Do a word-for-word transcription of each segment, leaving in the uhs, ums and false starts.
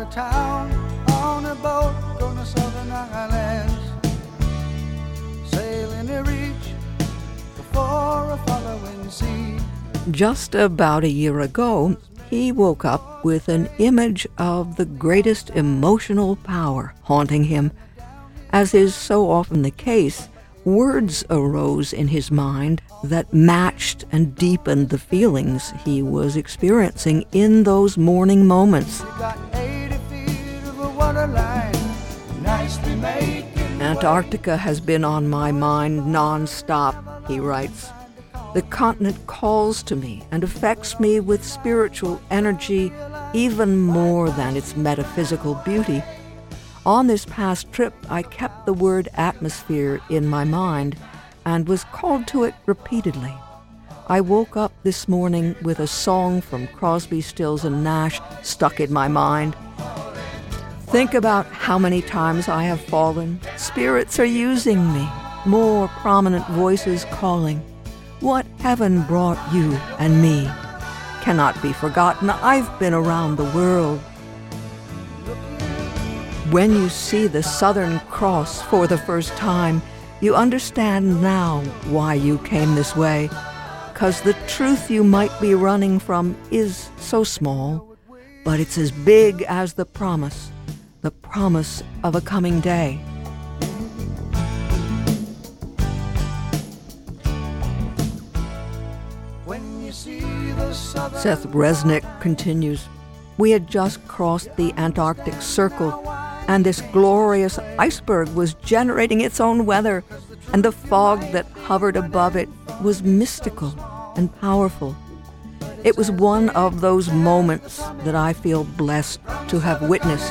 a town on a boat going to southern islands, sailing to reach before a following sea. Just about a year ago, he woke up with an image of the greatest emotional power haunting him. As is so often the case, words arose in his mind that matched and deepened the feelings he was experiencing in those morning moments. Antarctica has been on my mind non-stop, he writes. The continent calls to me and affects me with spiritual energy even more than its metaphysical beauty. On this past trip, I kept the word atmosphere in my mind and was called to it repeatedly. I woke up this morning with a song from Crosby, Stills and Nash stuck in my mind. Think about how many times I have fallen. Spirits are using me, more prominent voices calling. What heaven brought you and me cannot be forgotten. I've been around the world. When you see the Southern Cross for the first time, you understand now why you came this way. 'Cause the truth you might be running from is so small, but it's as big as the promise, the promise of a coming day. Seth Resnick continues, we had just crossed the Antarctic Circle, and this glorious iceberg was generating its own weather, and the fog that hovered above it was mystical and powerful. It was one of those moments that I feel blessed to have witnessed.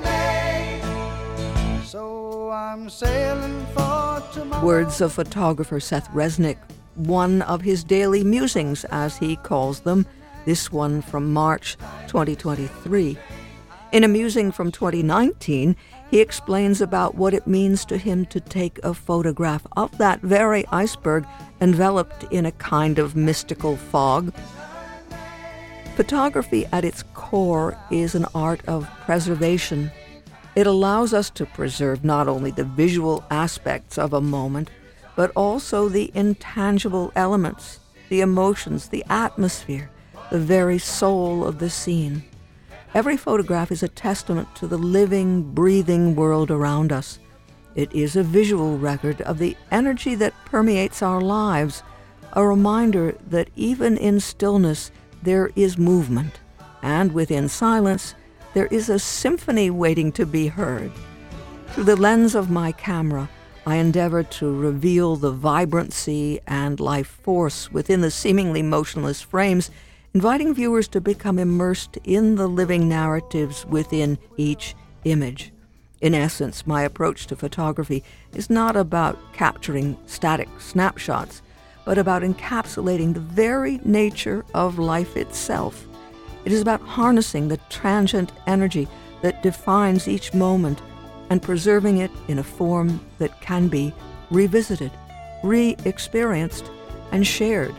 So I'm sailing for tomorrow. Words of photographer Seth Resnick, one of his daily musings, as he calls them, this one from March twenty twenty-three. In a musing from twenty nineteen, he explains about what it means to him to take a photograph of that very iceberg enveloped in a kind of mystical fog. Photography at its core is an art of preservation. It allows us to preserve not only the visual aspects of a moment, but also the intangible elements, the emotions, the atmosphere, the very soul of the scene. Every photograph is a testament to the living, breathing world around us. It is a visual record of the energy that permeates our lives, a reminder that even in stillness there is movement, and within silence there is a symphony waiting to be heard. Through the lens of my camera, I endeavor to reveal the vibrancy and life force within the seemingly motionless frames, inviting viewers to become immersed in the living narratives within each image. In essence, my approach to photography is not about capturing static snapshots, but about encapsulating the very nature of life itself. It is about harnessing the transient energy that defines each moment and preserving it in a form that can be revisited, re-experienced, and shared.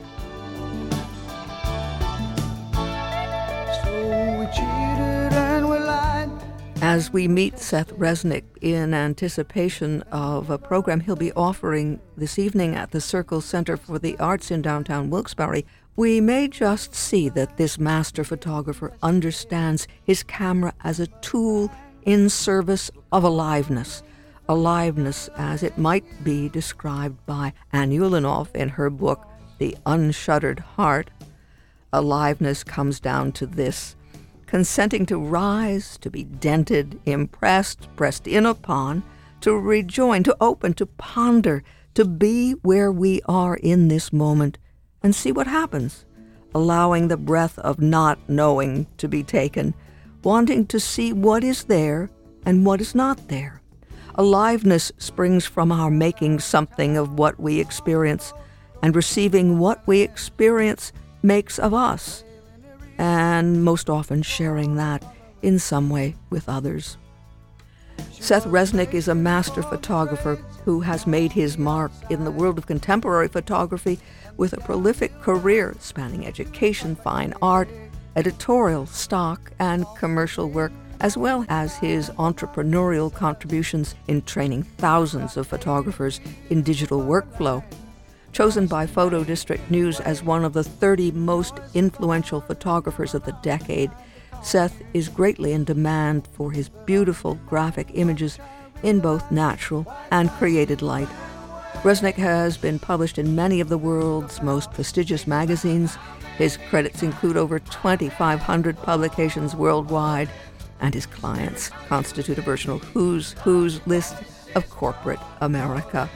As we meet Seth Resnick in anticipation of a program he'll be offering this evening at the Circle Center for the Arts in downtown Wilkes-Barre, we may just see that this master photographer understands his camera as a tool in service of aliveness, aliveness as it might be described by Anne Ulinoff in her book, The Unshuttered Heart. Aliveness comes down to this: consenting to rise, to be dented, impressed, pressed in upon, to rejoin, to open, to ponder, to be where we are in this moment and see what happens, allowing the breath of not knowing to be taken, wanting to see what is there and what is not there. Aliveness springs from our making something of what we experience, and receiving what we experience makes of us, and most often sharing that in some way with others. Seth Resnick is a master photographer who has made his mark in the world of contemporary photography with a prolific career spanning education, fine art, editorial, stock, and commercial work. as well as his entrepreneurial contributions in training thousands of photographers in digital workflow. Chosen by Photo District News as one of the thirty most influential photographers of the decade, Seth is greatly in demand for his beautiful graphic images in both natural and created light. Resnick has been published in many of the world's most prestigious magazines. His credits include over twenty-five hundred publications worldwide, and his clients constitute a virtual who's who's list of corporate America.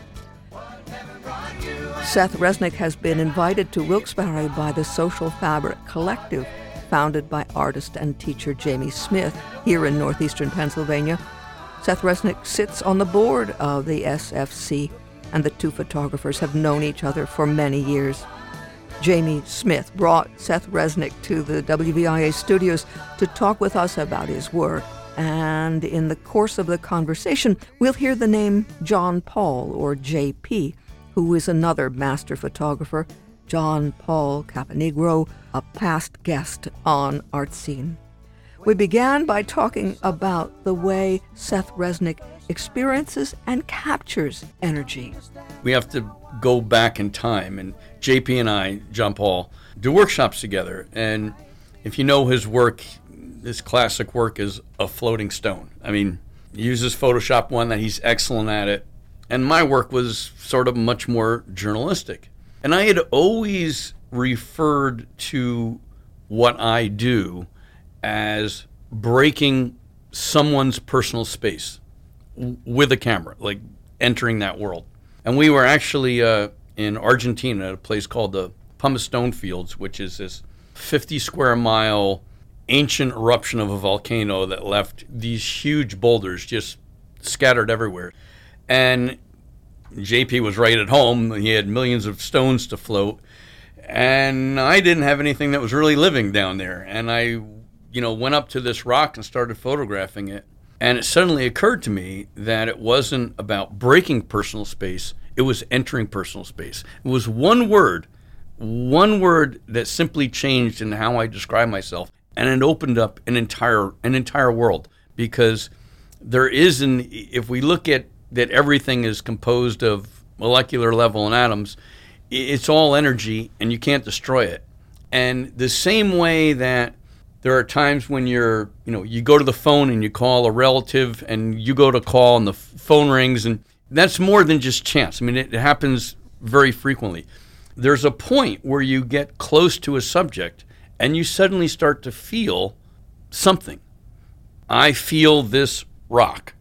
Seth Resnick has been invited to Wilkes-Barre by the Social Fabric Collective, founded by artist and teacher Jamie Smith here in northeastern Pennsylvania. Seth Resnick sits on the board of the S F C, and the two photographers have known each other for many years. Jamie Smith brought Seth Resnick to the W V I A studios to talk with us about his work, and in the course of the conversation, we'll hear the name John Paul, or J P, who is another master photographer, John Paul Caponegro, a past guest on Art Scene. We began by talking about the way Seth Resnick experiences and captures energy. We have to go back in time, and J P and I, John Paul, do workshops together. And if you know his work, his classic work is A Floating Stone. I mean, he uses Photoshop One, that he's excellent at it. And my work was sort of much more journalistic. And I had always referred to what I do as breaking someone's personal space w- with a camera, like entering that world. And we were actually uh, in Argentina at a place called the Pumice Stone Fields, which is this fifty square mile ancient eruption of a volcano that left these huge boulders just scattered everywhere. And J P was right at home. He had millions of stones to float. And I didn't have anything that was really living down there. And I, you know, went up to this rock and started photographing it. And it suddenly occurred to me that it wasn't about breaking personal space. It was entering personal space. It was one word, one word that simply changed in how I describe myself. And it opened up an entire, an entire world. Because there is an, if we look at that everything is composed of molecular level and atoms, it's all energy and you can't destroy it. And the same way that there are times when you're, you know, you go to the phone and you call a relative and you go to call and the phone rings, and that's more than just chance. I mean, it, it happens very frequently. There's a point where you get close to a subject and you suddenly start to feel something. I feel this rock.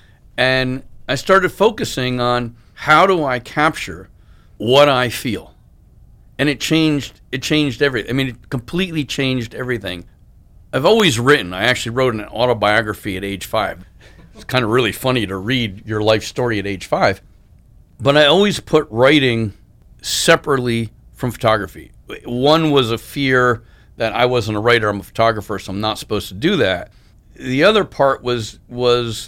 And I started focusing on how do I capture what I feel. And it changed, it changed everything. I mean, it completely changed everything. I've always written. I actually wrote an autobiography at age five. It's kind of really funny to read your life story at age five. But I always put writing separately from photography. One was a fear that I wasn't a writer, I'm a photographer, so I'm not supposed to do that. The other part was was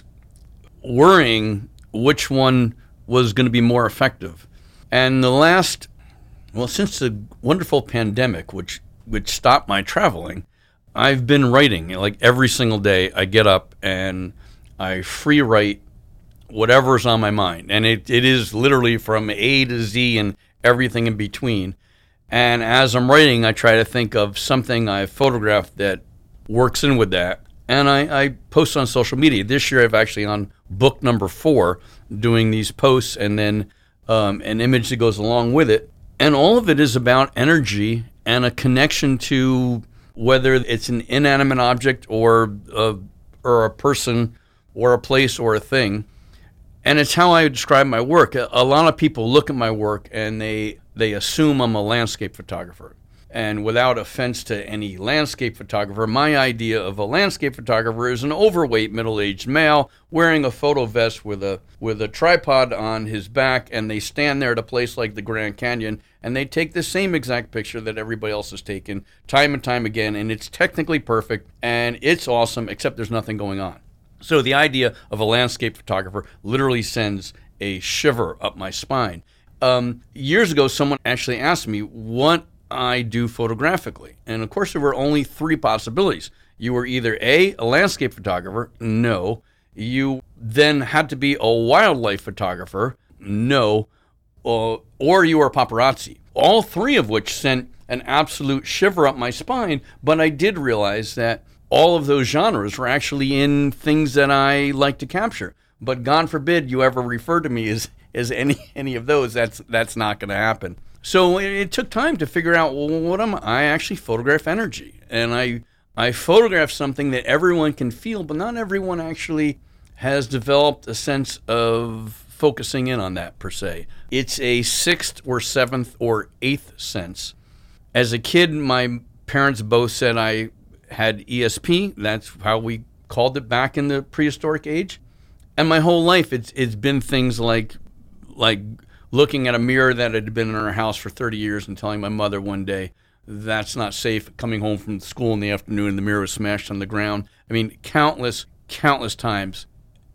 worrying which one was going to be more effective. And the last, well, since the wonderful pandemic, which which stopped my traveling, I've been writing. Like every single day I get up and I free write whatever's on my mind. And it, it is literally from A to Z and everything in between. And as I'm writing, I try to think of something I've photographed that works in with that. And I, I post on social media. This year I've actually on book number four doing these posts, and then um, an image that goes along with it. And all of it is about energy and a connection to whether it's an inanimate object or a, or a person or a place or a thing. And it's how I describe my work. A, a lot of people look at my work and they, they assume I'm a landscape photographer. And without offense to any landscape photographer, my idea of a landscape photographer is an overweight middle-aged male wearing a photo vest with a with a tripod on his back, and they stand there at a place like the Grand Canyon, and they take the same exact picture that everybody else has taken time and time again, and it's technically perfect, and it's awesome, except there's nothing going on. So the idea of a landscape photographer literally sends a shiver up my spine. Um, years ago, someone actually asked me what I do photographically. And of course, there were only three possibilities. You were either A, a landscape photographer, no. You then had to be a wildlife photographer, no. Uh, or you were a paparazzi. All three of which sent an absolute shiver up my spine, but I did realize that all of those genres were actually in things that I like to capture. But God forbid you ever refer to me as, as any any of those. That's that's not going to happen. So it, it took time to figure out, well, what am I? I actually photograph energy. And I, I photograph something that everyone can feel, but not everyone actually has developed a sense of focusing in on that per se. It's a sixth or seventh or eighth sense. As a kid, my parents both said I had E S P. That's how we called it back in the prehistoric age. And my whole life, it's it's been things like like looking at a mirror that had been in our house for thirty years and telling my mother one day, that's not safe, coming home from school in the afternoon and the mirror was smashed on the ground. I mean, countless, countless times.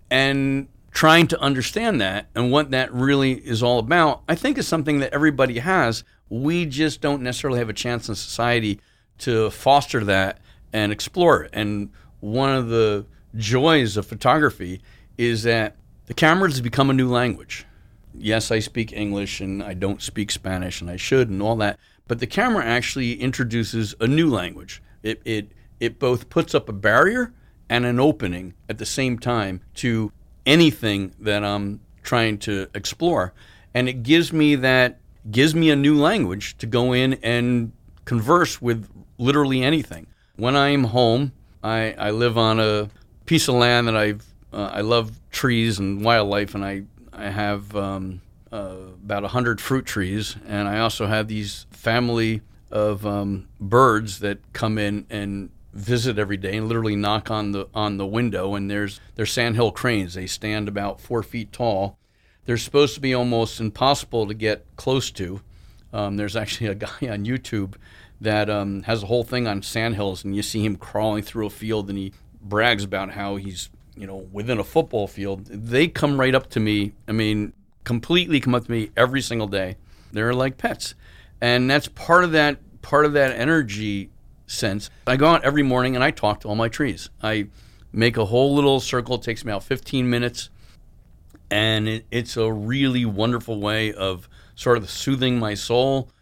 And trying to understand that and what that really is all about, I think is something that everybody has. We just don't necessarily have a chance in society to foster that and explore it. And one of the joys of photography is that the camera has become a new language. Yes, I speak English and I don't speak Spanish, and I should, and all that. But the camera actually introduces a new language. It it it both puts up a barrier and an opening at the same time to anything that I'm trying to explore. And it gives me that gives me a new language to go in and converse with literally anything. When I'm home, I, I live on a piece of land that I've uh, I love trees and wildlife, and I I have um, uh, about a hundred fruit trees, and I also have these family of um, birds that come in and visit every day and literally knock on the on the window. And there's there's sandhill cranes. They stand about four feet tall. They're supposed to be almost impossible to get close to. Um, there's actually a guy on YouTube that um, has a whole thing on sandhills, and you see him crawling through a field, and he brags about how he's, you know, within a football field. They come right up to me. I mean, completely come up to me every single day. They're like pets, and that's part of that part of that energy sense. I go out every morning and I talk to all my trees. I make a whole little circle. It takes me about fifteen minutes, and it, it's a really wonderful way of sort of soothing my soul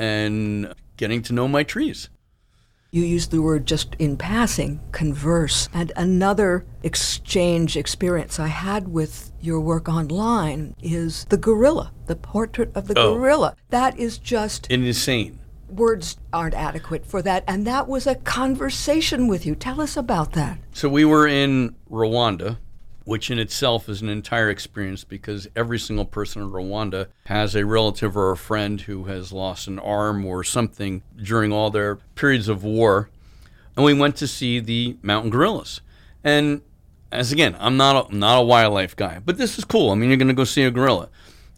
and getting to know my trees. You used the word just in passing, converse. And another exchange experience I had with your work online is the gorilla, the portrait of the oh. gorilla. That is just insane. Words aren't adequate for that. And that was a conversation with you. Tell us about that. So we were in Rwanda, which in itself is an entire experience because every single person in Rwanda has a relative or a friend who has lost an arm or something during all their periods of war. And we went to see the mountain gorillas. And as again, I'm not a, I'm not a wildlife guy, but this is cool. I mean, you're going to go see a gorilla.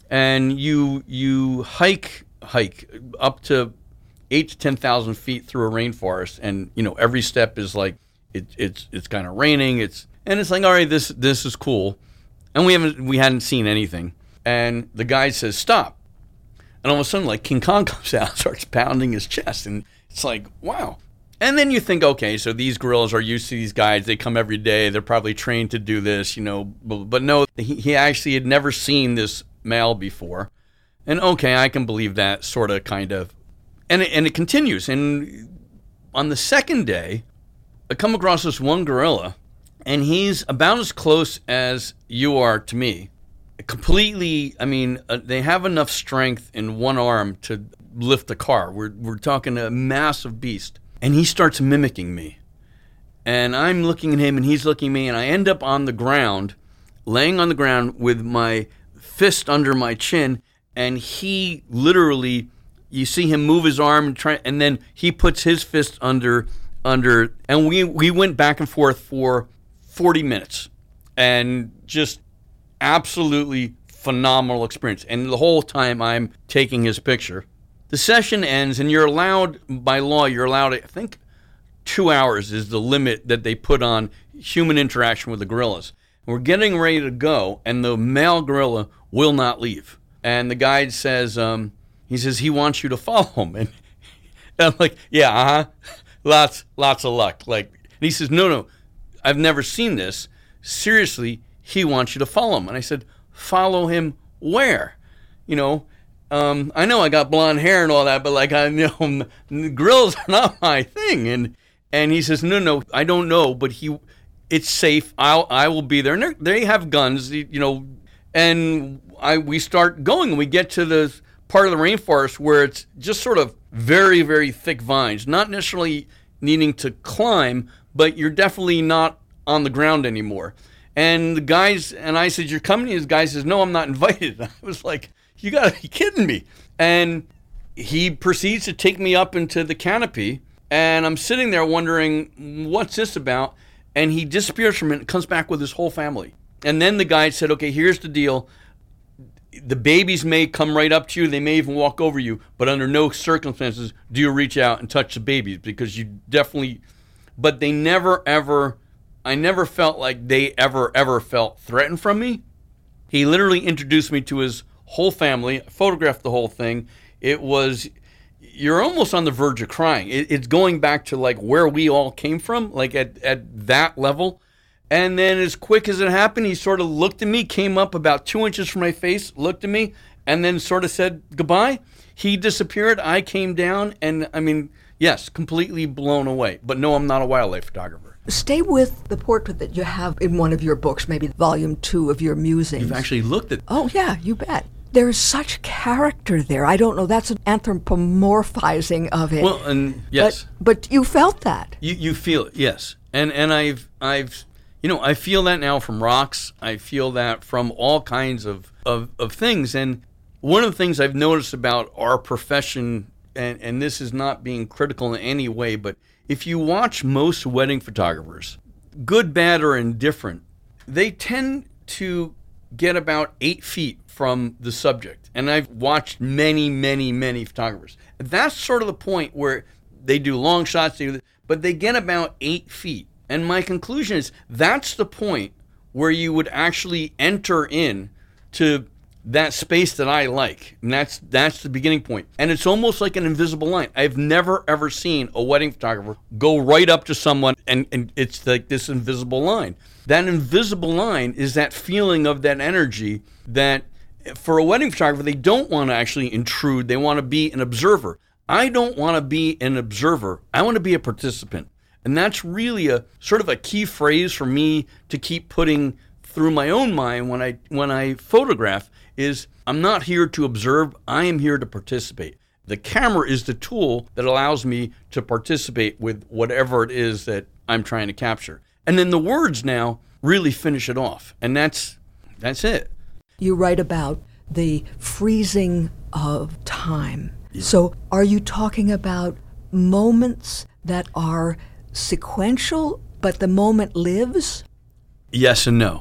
And you you hike hike up to eight to ten thousand feet through a rainforest, and you know every step is like it, it's it's kind of raining. It's And it's like, all right, this this is cool. And we haven't we hadn't seen anything. And the guy says, stop. And all of a sudden, like, King Kong comes out and starts pounding his chest. And it's like, wow. And then you think, okay, so these gorillas are used to these guys. They come every day. They're probably trained to do this, you know. But no, he, he actually had never seen this male before. And okay, I can believe that, sort of, kind of. And it, and it continues. And on the second day, I come across this one gorilla. And he's about as close as you are to me. Completely, I mean, uh, they have enough strength in one arm to lift a car. We're we're talking a massive beast. And he starts mimicking me. And I'm looking at him and he's looking at me, and I end up on the ground, laying on the ground with my fist under my chin, and he literally, you see him move his arm and try, and then he puts his fist under under and we we went back and forth for forty minutes, and just absolutely phenomenal experience. And the whole time I'm taking his picture. The session ends, and you're allowed, by law, you're allowed, I think, two hours is the limit that they put on human interaction with the gorillas. We're getting ready to go, and the male gorilla will not leave. And the guide says, um, he says he wants you to follow him. And I'm like, yeah, uh-huh, lots, lots of luck. Like, And he says, no, no, I've never seen this. Seriously, he wants you to follow him. And I said, follow him where? You know, um, I know I got blonde hair and all that, but like, I know grills are not my thing. And and he says, no, no, I don't know, but he, it's safe. I'll, I will be there. And they have guns, you know, and I we start going and we get to the part of the rainforest where it's just sort of very, very thick vines, not necessarily needing to climb, but you're definitely not on the ground anymore. And the guys, and I said, you're coming? And the guy says, no, I'm not invited. I was like, you gotta be kidding me. And he proceeds to take me up into the canopy, and I'm sitting there wondering, what's this about? And he disappears from it and comes back with his whole family. And then the guy said, okay, here's the deal. The babies may come right up to you. They may even walk over you, but under no circumstances do you reach out and touch the babies, because you definitely, but they never, ever, I never felt like they ever, ever felt threatened from me. He literally introduced me to his whole family, photographed the whole thing. It was, you're almost on the verge of crying. It, it's going back to like where we all came from, like at, at that level. And then as quick as it happened, he sort of looked at me, came up about two inches from my face, looked at me, and then sort of said goodbye. He disappeared. I came down, and I mean, yes, completely blown away. But no, I'm not a wildlife photographer. Stay with the portrait that you have in one of your books, maybe volume two of your musings. You've actually looked at... Oh, yeah, you bet. There's such character there. I don't know, that's an anthropomorphizing of it. Well, and yes. But, but you felt that. You you feel it, yes. And and I've I've you know, I feel that now from rocks. I feel that from all kinds of, of, of things. And one of the things I've noticed about our profession, and, and this is not being critical in any way, but if you watch most wedding photographers, good, bad, or indifferent, they tend to get about eight feet from the subject. And I've watched many, many, many photographers. That's sort of the point where they do long shots, they do, but they get about eight feet. And my conclusion is that's the point where you would actually enter in to that space that I like. And that's that's the beginning point. And it's almost like an invisible line. I've never, ever seen a wedding photographer go right up to someone and, and it's like this invisible line. That invisible line is that feeling of that energy that for a wedding photographer, they don't want to actually intrude. They want to be an observer. I don't want to be an observer. I want to be a participant. And that's really a sort of a key phrase for me to keep putting through my own mind when I when I photograph is I'm not here to observe, I am here to participate. The camera is the tool that allows me to participate with whatever it is that I'm trying to capture. And then the words now really finish it off. And that's that's it. You write about the freezing of time. Yeah. So are you talking about moments that are sequential, but the moment lives? Yes and no.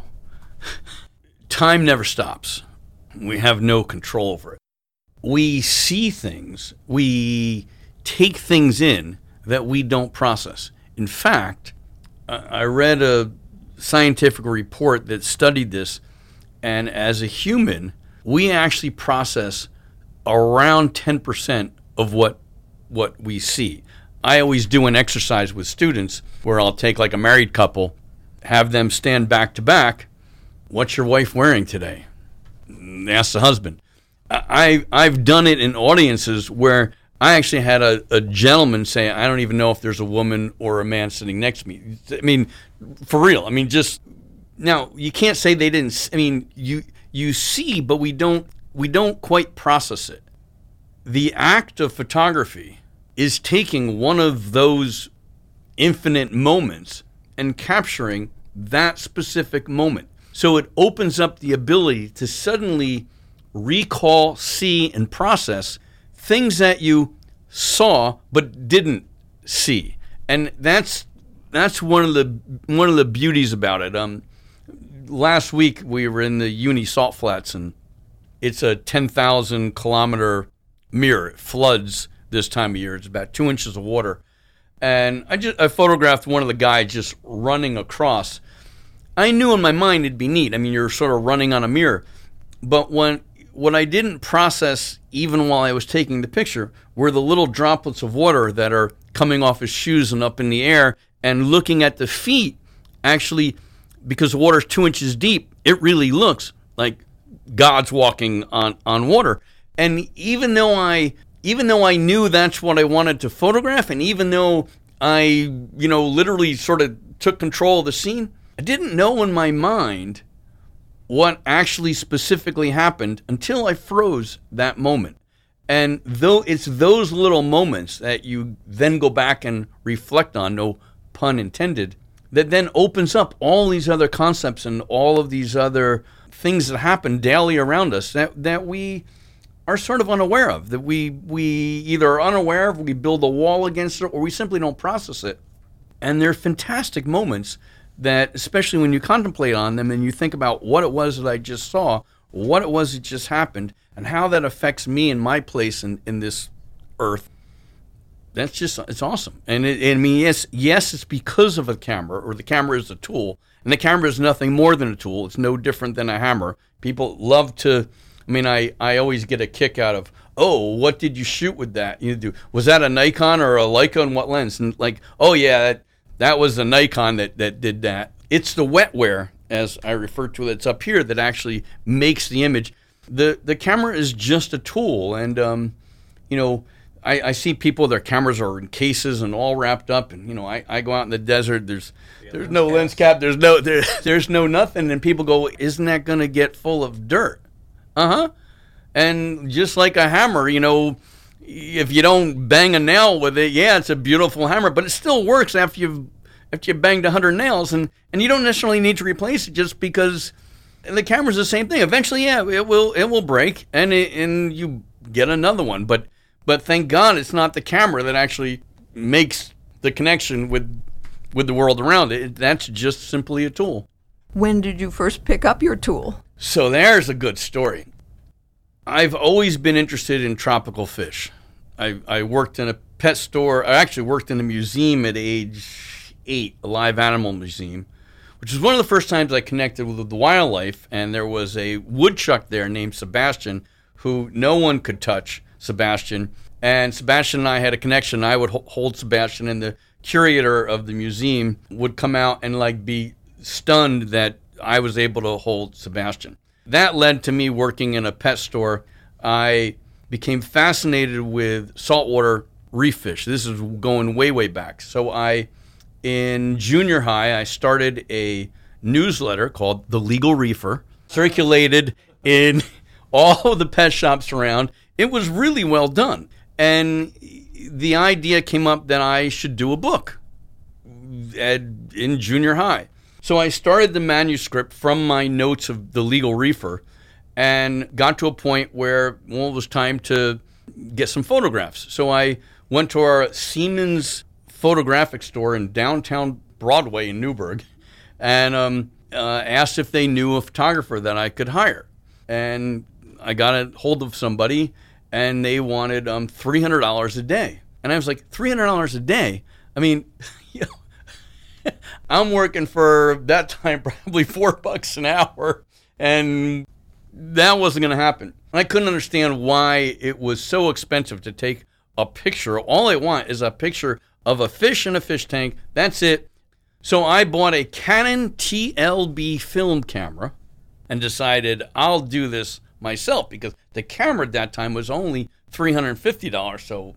Time never stops. We have no control over it. We see things, we take things in that we don't process. In fact, I read a scientific report that studied this, and as a human, we actually process around ten percent of what what we see. I always do an exercise with students where I'll take like a married couple, have them stand back to back. What's your wife wearing today? Ask the husband. I, I've done it in audiences where I actually had a, a gentleman say, I don't even know if there's a woman or a man sitting next to me. I mean, for real. I mean, just, now, you can't say they didn't, I mean, you you see, but we don't we don't quite process it. The act of photography is taking one of those infinite moments and capturing that specific moment. So it opens up the ability to suddenly recall, see, and process things that you saw but didn't see. And that's that's one of the one of the beauties about it. Um, last week we were in the Uni Salt Flats, and it's a ten thousand kilometer mirror. It floods this time of year. It's about two inches of water. And I just I photographed one of the guys just running across. I knew in my mind it'd be neat. I mean, you're sort of running on a mirror. But when what I didn't process even while I was taking the picture were the little droplets of water that are coming off his shoes and up in the air and looking at the feet, actually, because the water's two inches deep, it really looks like God's walking on, on water. And even though I even though I knew that's what I wanted to photograph, and even though I, you know, literally sort of took control of the scene, I didn't know in my mind what actually specifically happened until I froze that moment. And though it's those little moments that you then go back and reflect on, no pun intended, that then opens up all these other concepts and all of these other things that happen daily around us that, that we are sort of unaware of, that we we either are unaware of, we build a wall against it, or we simply don't process it. And they're fantastic moments that, especially when you contemplate on them and you think about what it was that I just saw, what it was that just happened, and how that affects me and my place in, in this earth, that's just, it's awesome. And it, I mean, yes, yes, it's because of a camera, or the camera is a tool, and the camera is nothing more than a tool. It's no different than a hammer. People love to, I mean, I, I always get a kick out of, oh, what did you shoot with that? You do, was that a Nikon or a Leica, and what lens? And like, oh yeah, that, that was the Nikon that, that did that. It's the wetware, as I refer to it, that's up here, that actually makes the image. The the camera is just a tool, and um, you know, I, I see people, their cameras are in cases and all wrapped up, and you know, I, I go out in the desert, there's yeah, there's no lens cap, there's no there, there's no nothing, and people go, isn't that going to get full of dirt? Uh-huh. And just like a hammer, you know, if you don't bang a nail with it, yeah, it's a beautiful hammer, but it still works after you've after you've banged a hundred nails, and, and you don't necessarily need to replace it just because the camera's the same thing. Eventually, yeah, it will it will break, and it, and you get another one. But but thank God it's not the camera that actually makes the connection with with the world around it. That's just simply a tool. When did you first pick up your tool? So there's a good story. I've always been interested in tropical fish. I, I worked in a pet store. I actually worked in a museum at age eight, a live animal museum, which was one of the first times I connected with the wildlife. And there was a woodchuck there named Sebastian, who no one could touch Sebastian. And Sebastian and I had a connection. I would hold Sebastian, and the curator of the museum would come out and like be stunned that I was able to hold Sebastian. That led to me working in a pet store. I became fascinated with saltwater reef fish. This is going way, way back. So I, in junior high, I started a newsletter called The Legal Reefer, circulated in all of the pet shops around. It was really well done. And the idea came up that I should do a book at, in junior high. So I started the manuscript from my notes of The Legal Reefer and got to a point where, well, it was time to get some photographs. So I went to our Siemens photographic store in downtown Broadway in Newburgh and um, uh, asked if they knew a photographer that I could hire. And I got a hold of somebody, and they wanted um, three hundred dollars a day. And I was like, three hundred dollars a day? I mean, you know, I'm working for that time probably four bucks an hour, and that wasn't going to happen. And I couldn't understand why it was so expensive to take a picture. All I want is a picture of a fish in a fish tank. That's it. So I bought a Canon T L B film camera and decided I'll do this myself because the camera at that time was only three hundred fifty dollars. So,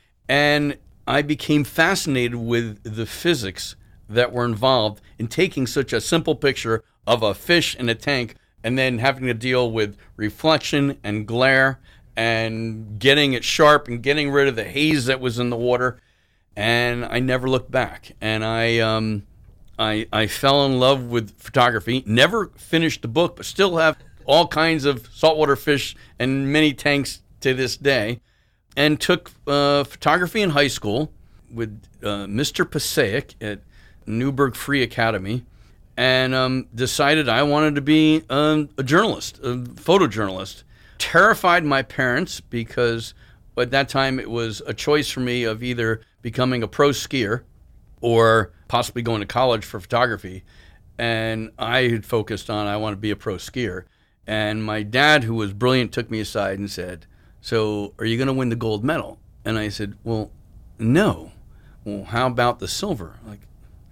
and I became fascinated with the physics that were involved in taking such a simple picture of a fish in a tank and then having to deal with reflection and glare and getting it sharp and getting rid of the haze that was in the water. And I never looked back. And I um, I, I fell in love with photography, never finished the book, but still have all kinds of saltwater fish and many tanks to this day, and took uh, photography in high school with uh, Mister Passaic at Newburgh Free Academy, and um, decided I wanted to be um, a journalist, a photojournalist. Terrified my parents because at that time it was a choice for me of either becoming a pro skier or possibly going to college for photography. And I had focused on I want to be a pro skier. And my dad, who was brilliant, took me aside and said, so are you going to win the gold medal? And I said, well, no. Well, how about the silver? Like,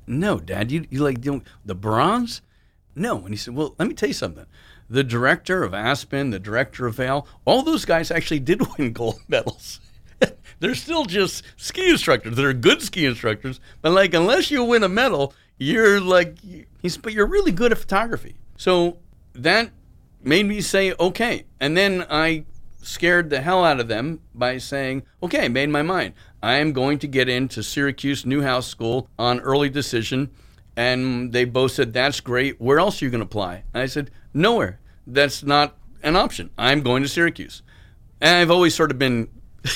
no, Dad, you, you like doing the bronze? No. And he said, well, let me tell you something. The director of Aspen, the director of Vail, all those guys actually did win gold medals. They're still just ski instructors. They're good ski instructors. But, like, unless you win a medal, you're like, he's, but you're really good at photography. So that made me say, okay. And then I scared the hell out of them by saying, okay, I made my mind. I am going to get into Syracuse Newhouse School on early decision. And they both said, that's great. Where else are you going to apply? And I said, nowhere. That's not an option. I'm going to Syracuse. And I've always sort of been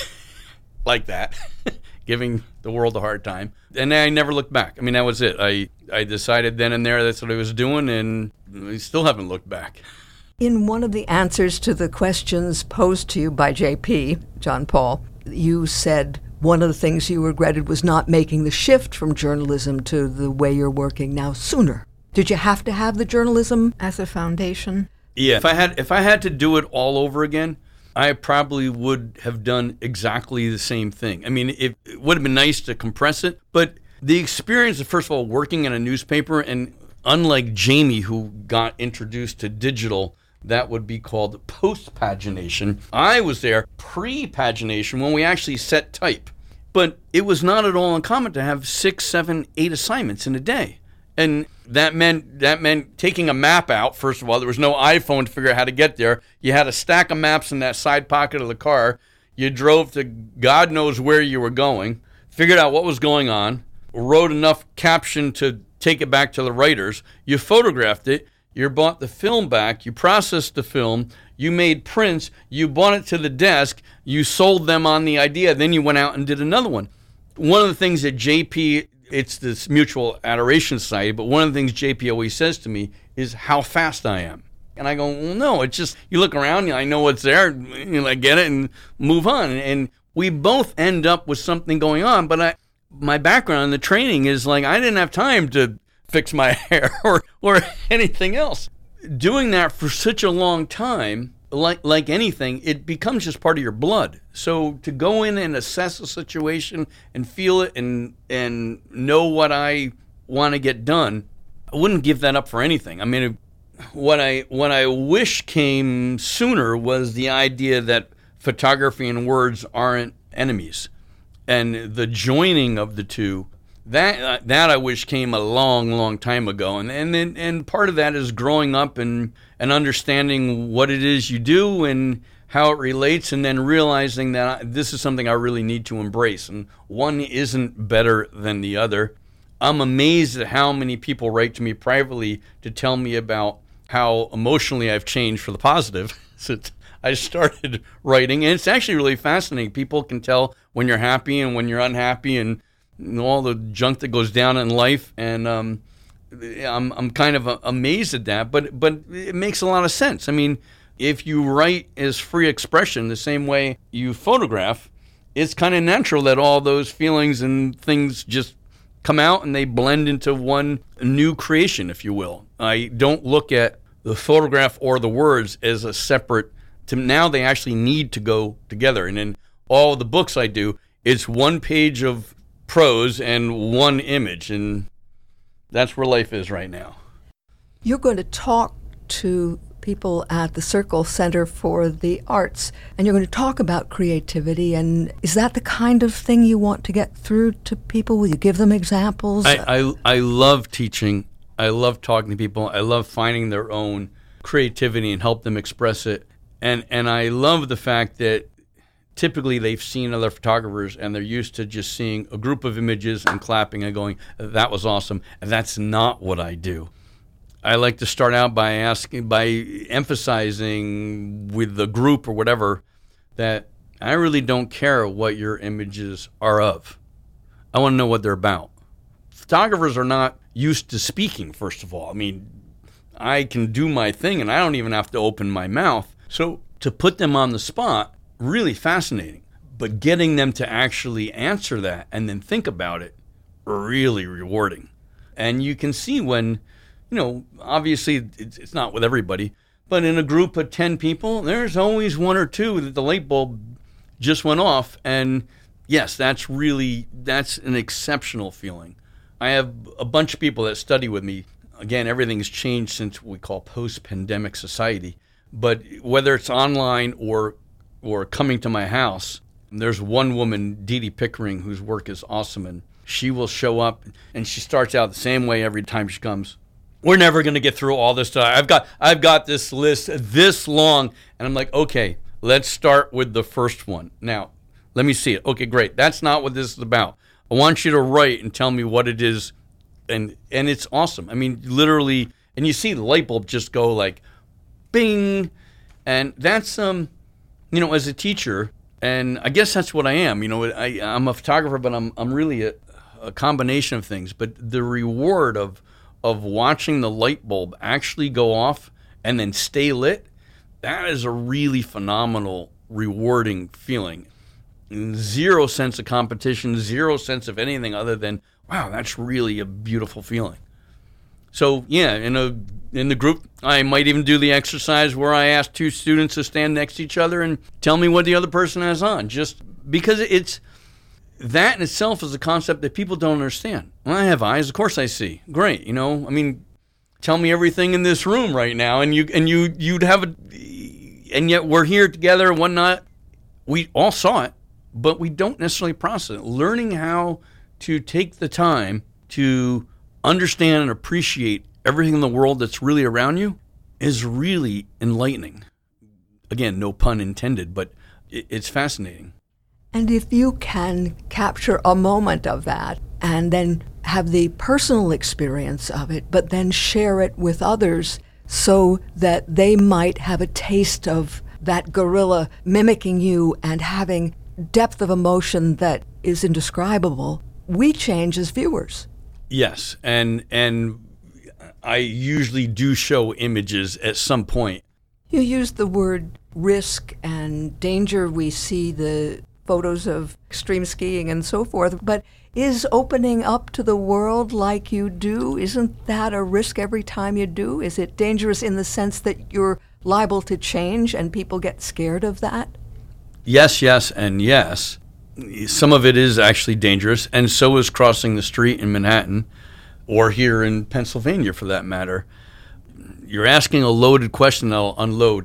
like that, giving the world a hard time. And I never looked back. I mean, that was it. I, I decided then and there that's what I was doing, and I still haven't looked back. In one of the answers to the questions posed to you by J P, John Paul, you said one of the things you regretted was not making the shift from journalism to the way you're working now sooner. Did you have to have the journalism as a foundation? Yeah, if I had if I had to do it all over again, I probably would have done exactly the same thing. I mean, it, it would have been nice to compress it, but the experience of, first of all, working in a newspaper, and unlike Jamie, who got introduced to digital, that would be called post-pagination. I was there pre-pagination when we actually set type. But it was not at all uncommon to have six, seven, eight assignments in a day. And that meant that meant taking a map out. First of all, there was no iPhone to figure out how to get there. You had a stack of maps in that side pocket of the car. You drove to God knows where you were going, figured out what was going on, wrote enough caption to take it back to the writers. You photographed it. You bought the film back. You processed the film. You made prints. You bought it to the desk. You sold them on the idea. Then you went out and did another one. One of the things that J P, it's this Mutual Adoration Society, but one of the things J P always says to me is how fast I am. And I go, well, no, it's just, you look around, you know, I know what's there, you know, I get it and move on. And we both end up with something going on, but I, my background in the training is like, I didn't have time to fix my hair or, or anything else. Doing that for such a long time, like like anything, it becomes just part of your blood. So to go in and assess a situation and feel it and and know what I want to get done, I wouldn't give that up for anything. I mean, what I what I wish came sooner was the idea that photography and words aren't enemies, and the joining of the two. That uh, that I wish came a long, long time ago, and and then and part of that is growing up and and understanding what it is you do and how it relates, and then realizing that I, this is something I really need to embrace, and one isn't better than the other. I'm amazed at how many people write to me privately to tell me about how emotionally I've changed for the positive since I started writing, and it's actually really fascinating. People can tell when you're happy and when you're unhappy, and all the junk that goes down in life, and um, I'm I'm kind of amazed at that, but but it makes a lot of sense. I mean, if you write as free expression the same way you photograph, it's kind of natural that all those feelings and things just come out and they blend into one new creation, if you will. I don't look at the photograph or the words as a separate, to now they actually need to go together. And in all the books I do, it's one page of prose and one image, and that's where life is right now. You're going to talk to people at the Circle Center for the Arts, and you're going to talk about creativity, and is that the kind of thing you want to get through to people? Will you give them examples? I, I, I love teaching. I love talking to people. I love finding their own creativity and help them express it. And and I love the fact that typically they've seen other photographers and they're used to just seeing a group of images and clapping and going, that was awesome. And that's not what I do. I like to start out by asking, by emphasizing with the group or whatever, that I really don't care what your images are of. I want to know what they're about. Photographers are not used to speaking, first of all. I mean, I can do my thing and I don't even have to open my mouth. So to put them on the spot, really fascinating. But getting them to actually answer that and then think about it, really rewarding. And you can see when, you know, obviously it's, it's not with everybody, but in a group of ten people, there's always one or two that the light bulb just went off. And yes, that's really, that's an exceptional feeling. I have a bunch of people that study with me. Again, everything's changed since what we call post-pandemic society. But whether it's online or or coming to my house, there's one woman, Dee Dee Pickering, whose work is awesome, and she will show up, and she starts out the same way every time she comes. We're never going to get through all this stuff. I've got I've got this list this long, and I'm like, okay, let's start with the first one. Now, let me see it. Okay, great. That's not what this is about. I want you to write and tell me what it is, and and it's awesome. I mean, literally, and you see the light bulb just go like, bing, and that's um, you know, as a teacher, and I guess that's what I am. You know, I I'm a photographer, but I'm I'm really a, a combination of things. But the reward of of watching the light bulb actually go off and then stay lit, that is a really phenomenal, rewarding feeling. Zero sense of competition, zero sense of anything other than, wow, that's really a beautiful feeling. So yeah, in a in the group, I might even do the exercise where I ask two students to stand next to each other and tell me what the other person has on, just because it's that in itself is a concept that people don't understand. Well, I have eyes, of course I see. Great, you know. I mean, tell me everything in this room right now, and you and you you'd have a, and yet we're here together, whatnot. We all saw it, but we don't necessarily process it. Learning how to take the time to understand and appreciate everything in the world that's really around you is really enlightening. Again, no pun intended, but it, it's fascinating. And if you can capture a moment of that and then have the personal experience of it, but then share it with others so that they might have a taste of that gorilla mimicking you and having depth of emotion that is indescribable, we change as viewers. Yes, and and I usually do show images at some point. You use the word risk and danger. We see the photos of extreme skiing and so forth, but is opening up to the world like you do, isn't that a risk every time you do? Is it dangerous in the sense that you're liable to change and people get scared of that? Yes, yes, and yes. Some of it is actually dangerous, and so is crossing the street in Manhattan, or here in Pennsylvania for that matter. You're asking a loaded question, I'll unload.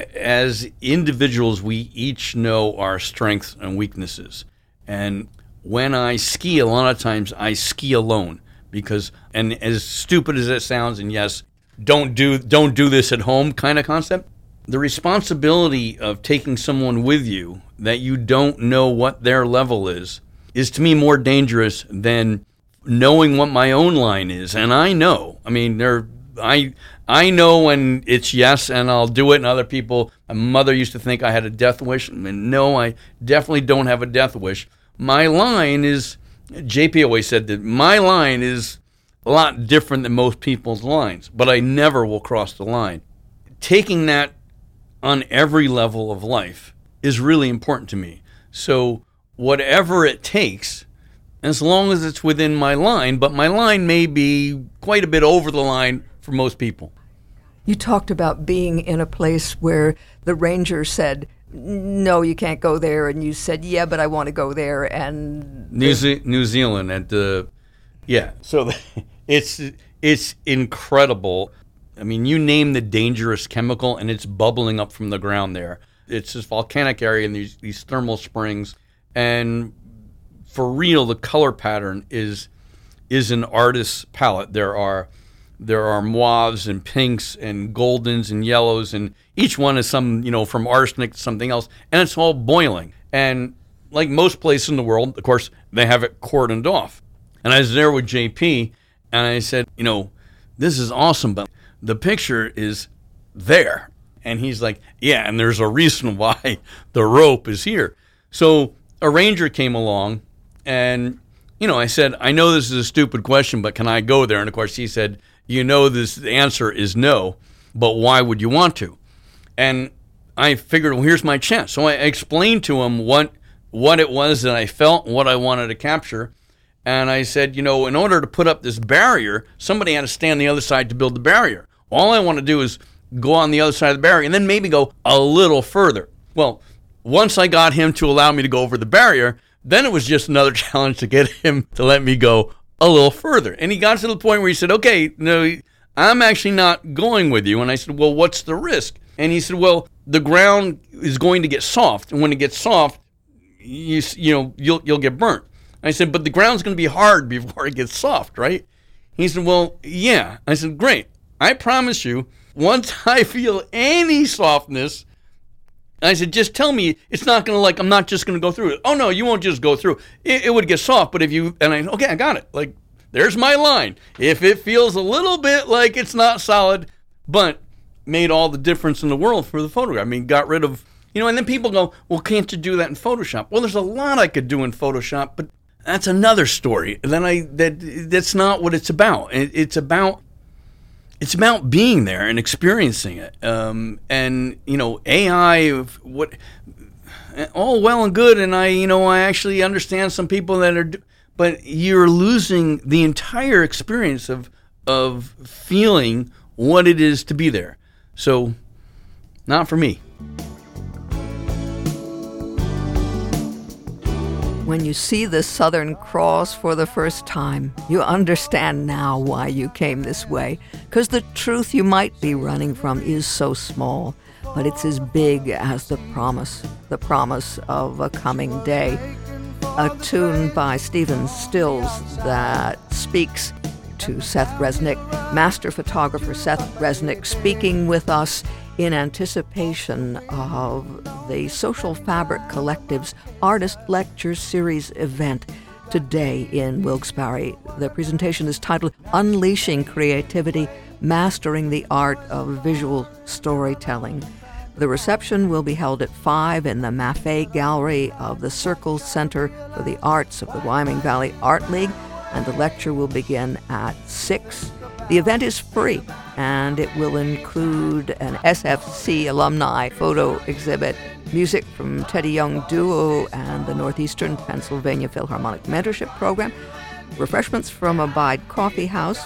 As individuals, we each know our strengths and weaknesses. And when I ski, a lot of times I ski alone because, and as stupid as it sounds, and yes, don't do don't do this at home kind of concept, the responsibility of taking someone with you that you don't know what their level is, is to me more dangerous than knowing what my own line is. And I know, I mean, there, I I know when it's yes and I'll do it, and other people, my mother used to think I had a death wish, and no, I definitely don't have a death wish. My line is, J P always said that my line is a lot different than most people's lines, but I never will cross the line. Taking that on every level of life is really important to me. So whatever it takes, as long as it's within my line, but my line may be quite a bit over the line for most people. You talked about being in a place where the ranger said, no, you can't go there, and you said, yeah, but I want to go there. And New, Ze- New Zealand, at the, yeah, so it's it's incredible. I mean, you name the dangerous chemical, and it's bubbling up from the ground there. It's this volcanic area and these, these thermal springs, and for real, the color pattern is is an artist's palette. There are there are mauves and pinks and goldens and yellows, and each one is some, you know, from arsenic to something else, and it's all boiling. And like most places in the world, of course, they have it cordoned off. And I was there with J P, and I said, you know, this is awesome, but the picture is there. And he's like, yeah, and there's a reason why the rope is here. So a ranger came along, and, you know, I said, I know this is a stupid question, but can I go there? And, of course, he said, you know, this the answer is no, but why would you want to? And I figured, well, here's my chance. So I explained to him what what it was that I felt and what I wanted to capture. And I said, you know, in order to put up this barrier, somebody had to stand on the other side to build the barrier. All I want to do is go on the other side of the barrier and then maybe go a little further. Well, once I got him to allow me to go over the barrier, then it was just another challenge to get him to let me go a little further. And he got to the point where he said, okay, no, I'm actually not going with you. And I said, well, what's the risk? And he said, well, the ground is going to get soft. And when it gets soft, you you know, you'll you'll get burnt. I said, but the ground's going to be hard before it gets soft, right? He said, well, yeah. I said, great. I promise you, once I feel any softness, I said, just tell me it's not going to, like, I'm not just going to go through it. Oh, no, you won't just go through. It, it would get soft, but if you, and I, okay, I got it. Like, there's my line. If it feels a little bit like it's not solid, but made all the difference in the world for the photograph. I mean, got rid of, you know, and then people go, well, can't you do that in Photoshop? Well, there's a lot I could do in Photoshop, but that's another story. And then I, that, that's not what it's about. It, it's about, It's about being there and experiencing it. Um, and, you know, A I, what, all well and good. And I, you know, I actually understand some people that are, but you're losing the entire experience of, of feeling what it is to be there. So, not for me. When you see the Southern Cross for the first time, you understand now why you came this way. Because the truth you might be running from is so small, but it's as big as the promise, the promise of a coming day. A tune by Stephen Stills that speaks to Seth Resnick, master photographer Seth Resnick, speaking with us in anticipation of the Social Fabric Collective's Artist Lecture Series event today in Wilkes-Barre. The presentation is titled Unleashing Creativity, Mastering the Art of Visual Storytelling. The reception will be held at five in the Maffei Gallery of the Circle Center for the Arts of the Wyoming Valley Art League, and the lecture will begin at six. The event is free, and it will include an S F C alumni photo exhibit, music from Teddy Young Duo and the Northeastern Pennsylvania Philharmonic Mentorship Program, refreshments from Abide Coffee House,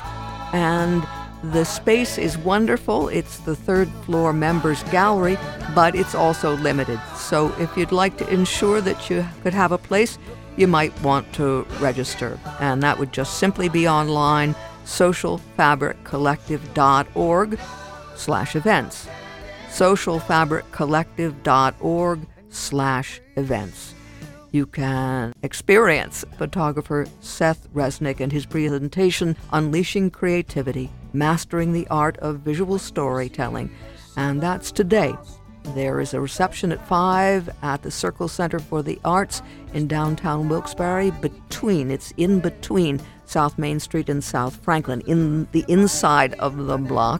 and the space is wonderful. It's the third floor members gallery, but it's also limited. So if you'd like to ensure that you could have a place, you might want to register, and that would just simply be online, social fabric collective dot org slash events. social fabric collective dot org slash events. You can experience photographer Seth Resnick and his presentation, Unleashing Creativity, Mastering the Art of Visual Storytelling, and that's today. There is a reception at five at the Circle Center for the Arts in downtown Wilkes-Barre, between, it's in between South Main Street and South Franklin, in the inside of the block.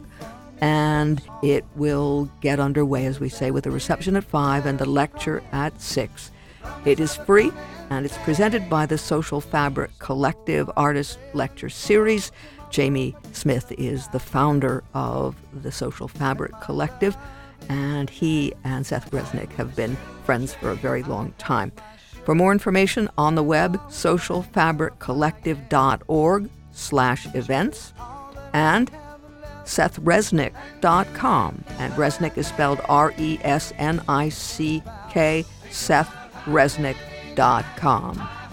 And it will get underway, as we say, with a reception at five and the lecture at six. It is free, and it's presented by the Social Fabric Collective Artist Lecture Series. Jamie Smith is the founder of the Social Fabric Collective, and he and Seth Resnick have been friends for a very long time. For more information on the web, social fabric collective dot org slash events and seth resnick dot com. And Resnick is spelled R E S N I C K, seth resnick dot com.